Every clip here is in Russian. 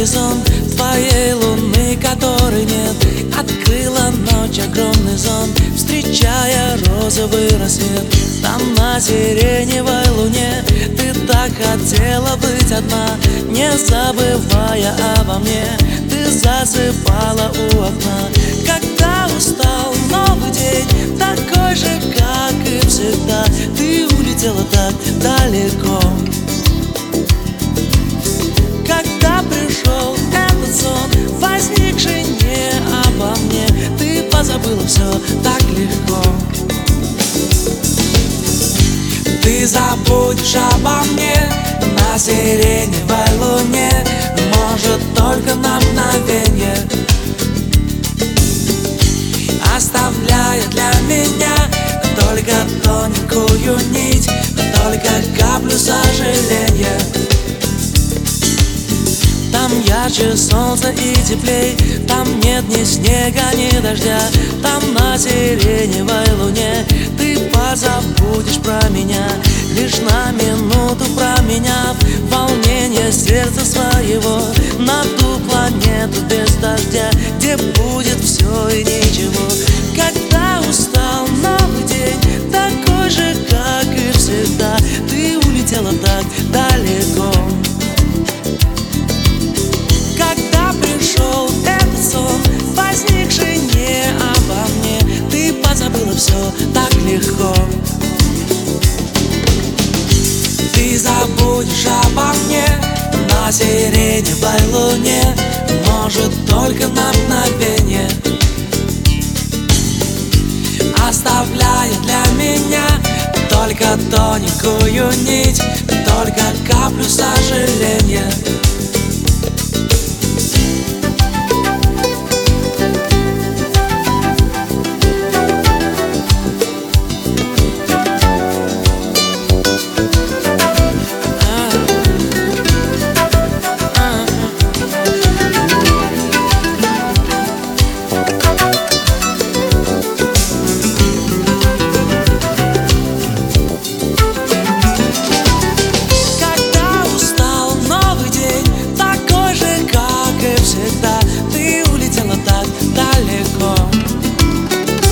горизонт твоей луны, которой нет. Открыла ночь огромный зонт, встречая розовый рассвет. Там на сиреневой луне ты так хотела быть одна, не забывая обо мне. Ты засыпала у окна. Когда устал новый день, такой же, как и всегда, ты улетела так далеко. Когда пришел этот сон, возникший не обо мне, ты позабыла все так легко. Ты забудешь обо мне на сиреневой луне, может, только на мгновенье, оставляя для меня только тоненькую нить, только каплю сожаления. Там ярче солнца и теплей, там нет ни снега, ни дождя. Там на сиреневой луне ты позабудешь про меня, лишь на минуту променяв волнение сердца своего на ту планету без дождя, где будет все и ничего. Когда устал новый день, такой же, как и всегда, ты улетела так далеко. Когда пришел этот сон, возникший не обо мне, ты позабыла все так легко. Ты забудешь обо мне на сиреневой луне, может, только на мгновенье, оставляя для меня только тоненькую нить, только каплю сожаления.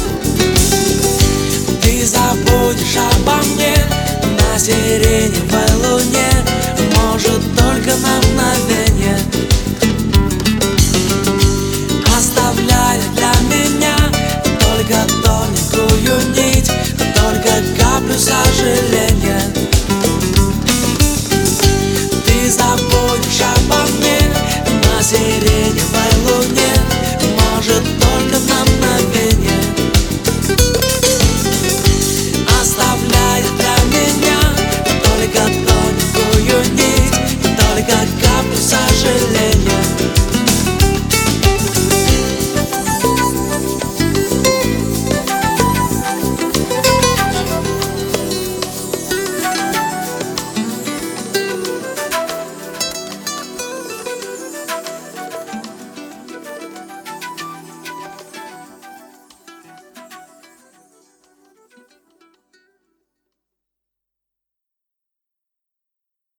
Забудешь обо мне на сиреневой